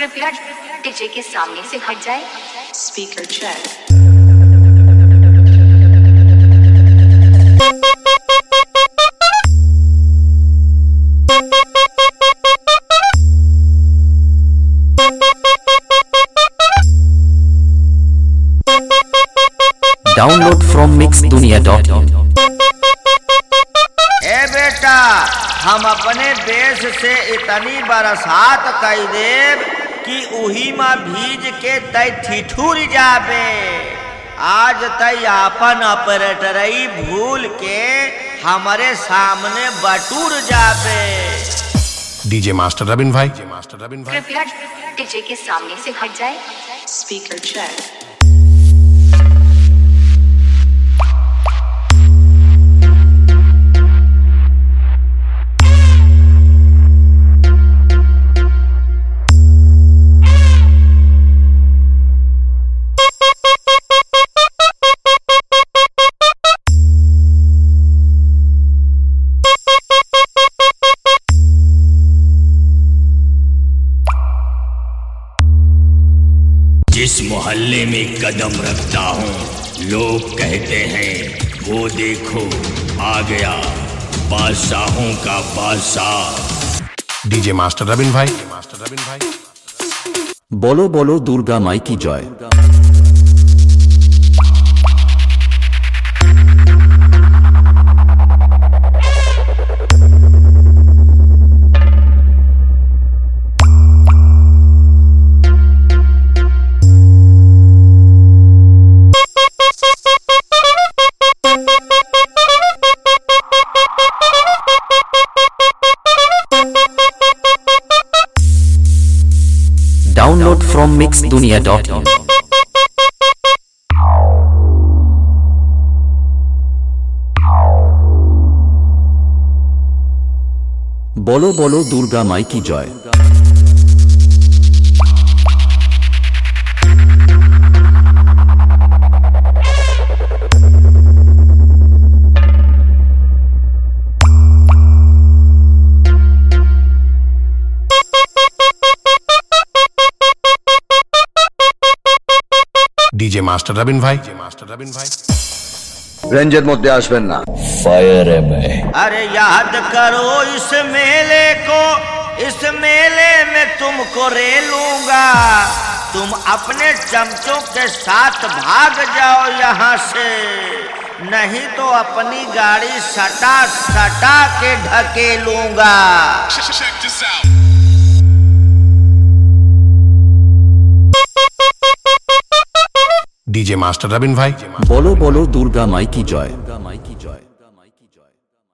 कृपया डीजे के सामने से हट जाए। Speaker check. Download from mixdunia.in। ए बेटा, हम अपने देश से इतनी बरसात कई देव कि उही में भीज के तय ठिठुर जाबे। आज तय आपन ऑपरेटरई भूल के हमारे सामने बटूर जाबे। डीजे मास्टर रबिन भाई, कृपया डीजे के सामने से हट जाए। Speaker check. जिस मोहल्ले में कदम रखता हूँ लोग कहते हैं वो देखो आ गया बादशाहों का बादशाह। डीजे मास्टर रबिन भाई। बोलो बोलो दुर्गा माई की जय। Download from mixdunia.in। बोलो बोलो दुर्गा माई की जय। डीजे मास्टर रबिन भाई। रेंजर मध्य आसबें ना, फायर है मैं। अरे याद करो इस मेले को, इस मेले में तुमको रेलूंगा। तुम अपने चमचों के साथ भाग जाओ यहाँ से, नहीं तो अपनी गाड़ी सटा सटा के ढकेलूंगा। डीजे मास्टर रबिन भाई। बोलो बोलो दुर्गा माई की जय।